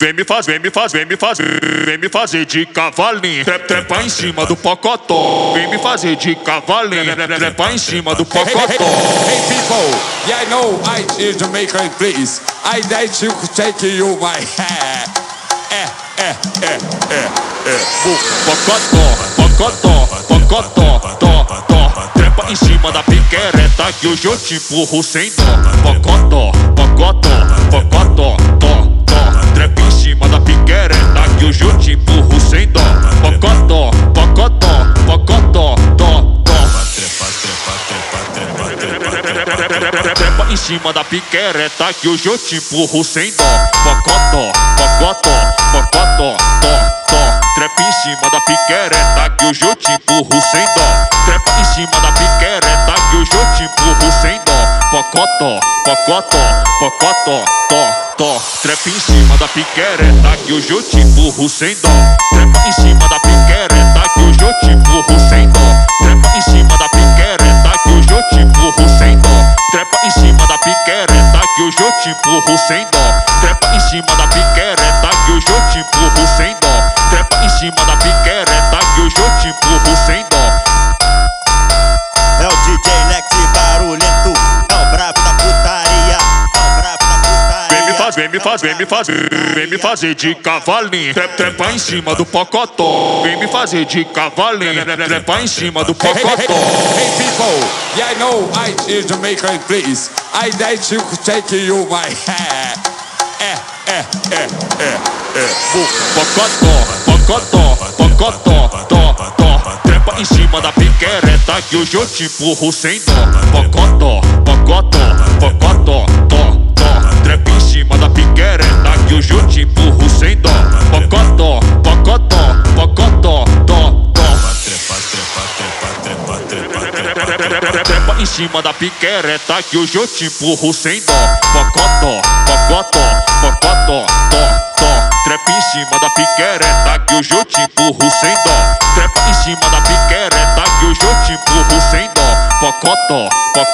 Vem me fazer de cavalinho, trepa em cima do pocotó. Vem me fazer de cavalinho, trepa em cima do pocotó. Hey people, yeah I know I is Jamaican please. I like to take you my hair. Pocotó, trepa em cima da piquereta que hoje eu te empurro sem dó. Pocotó, trepa em cima da piquereta que hoje eu te empurro sem dó. Pocotó, trepa em cima da piquereta que hoje eu te empurro sem dó. Pocotó, trepa em cima da piquereta que hoje eu te empurro sem dó. Trepa em cima da piquereta que hoje eu te empurro sem dó. Pocotó, trepa em cima da piquereta que hoje eu te empurro sem dó. Trepa em cima da piquereta que hoje eu te empurro sem dó. Trepa em cima da piquereta que hoje eu te empurro sem dó. Trepa em cima da piquereta que hoje eu te empurro sem dó. Trepa em cima da piquereta que hoje eu te empurro sem dó. Trepa em cima da piquereta que hoje eu te empurro sem dó. É o DJ Lex barulhento, é o brabo da putaria, é o brabo da putaria. Vem me fazer de cavalinho, trepa em cima do pocotó. Vem me fazer de cavalinho, trepa em cima do pocotó. Hey people, yeah I know I is Jamaican please. I like to take you my hair. Pocotó, trepa em cima da piquereta que hoje eu te empurro sem dó. Pocotó, trepa em cima da piquereta que hoje eu te empurro sem dó. Pocotó, trepa em cima da piquereta que hoje eu te empurro sem dó. Pocotó, trepa em cima da piquereta que hoje eu te empurro sem dó. Trepa em cima da piquereta que hoje eu te empurro sem dó. Pocotó,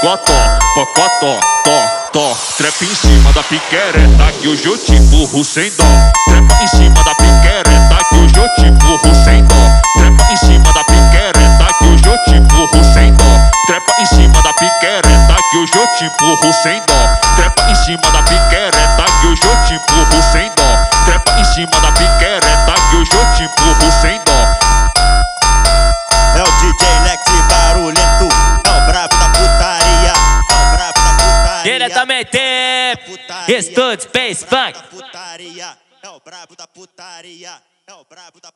trepa em cima da piquereta que hoje eu te empurro sem dó. Trepa em cima da piquereta que hoje eu te empurro sem dó. Trepa em cima da piquereta que hoje eu te empurro sem dó. Trepa em cima da piquereta que hoje eu te empurro sem dó. Trepa em cima da piquereta que hoje eu te empurro sem dó. Trepa em cima da piquereta que hoje eu te empurro sem dó. É o DJ Lex barulhento, é o brabo da putaria, é o brabo da putaria. Diretamente, Estúdio Space Funk. É o brabo da putaria, é o brabo da